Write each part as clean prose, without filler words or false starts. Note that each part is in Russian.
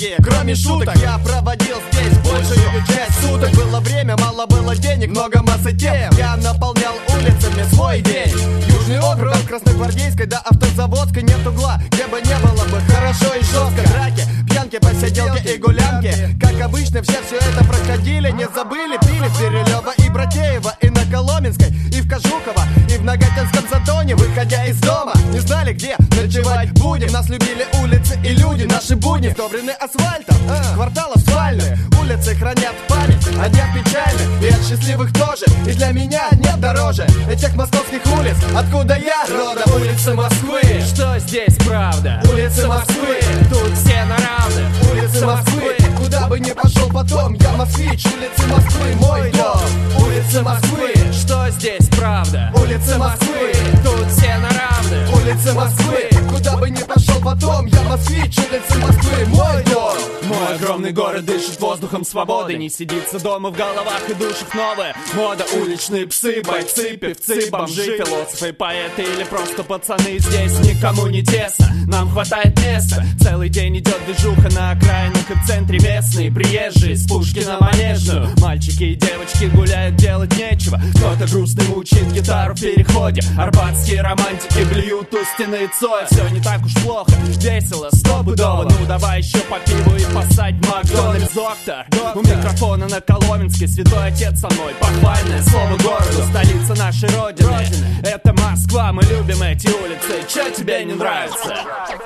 дорогие. Кроме шуток, я проводил здесь большую часть суток. Было время, мало было денег, много массы тем. Я наполнял улицами свой день. Южный округ от Красногвардейской до Автозаводской. Нет угла, где бы не было бы хорошо и жестко. Драки, пьянки, посиделки и гулянки. Как обычно, все это проходили. Не забыли, пили в Перелёва и Братеева, и на Коломенской, и в Кожухово, и в Нагатинском Затоне. Выходя из дома, не знали, где ночевать будем. Нас любили улицы и люди, наши будни сдобрены асфальтом. Кварталов спальные, улицы хранят память о днях печальных и от счастливых тоже. И для меня нет дороже этих московских улиц, откуда я родом. Улицы Москвы, что здесь правда? улицы Москвы, Тут все на равных. улицы Москвы. Куда бы ни пошел потом, я москвич. Улицы Москвы, мой дом. Улицы Москвы, Что здесь правда? улицы Москвы, Тут все на равных. улицы Москвы. Куда бы ни пошел потом, я москвич. Улицы Москвы, мой дом. Мой огромный город дышит воздухом свободы. Не сидится дома в головах и душах новая мода. Уличные псы, бойцы, певцы, бомжи, философы, поэты или просто пацаны. Здесь никому не тесно, нам хватает места. Целый день идет движуха на окраинах и в центре местные приезжие с пушки на Манежную. Мальчики и девочки гуляют, делать нечего. Кто-то грустный мучит гитару в переходе. Арбатские романтики блюют у стены Цоя. Все не так уж плохо, весело, стопудово. Ну давай еще по пиву и посадь в Макдональдс. Доктор, у микрофона на Коломенской. Святой отец со мной, похвальное слово городу. Столица нашей родины, это Москва. Мы любим эти улицы, че тебе не нравится?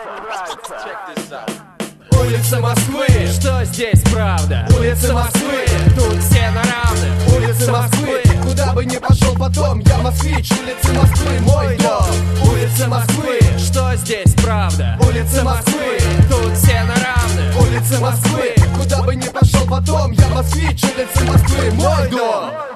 Улицы Москвы, Что здесь правда? улицы Москвы, Тут все на равных. улицы Москвы. Куда бы ни пошел потом, я москвич. Улицы Москвы, мой дом. Улицы Москвы, Что здесь правда? улицы Москвы, Тут все на равных. улицы Москвы. Куда бы ни пошел потом, я москвич. Улицы Москвы, мой дом.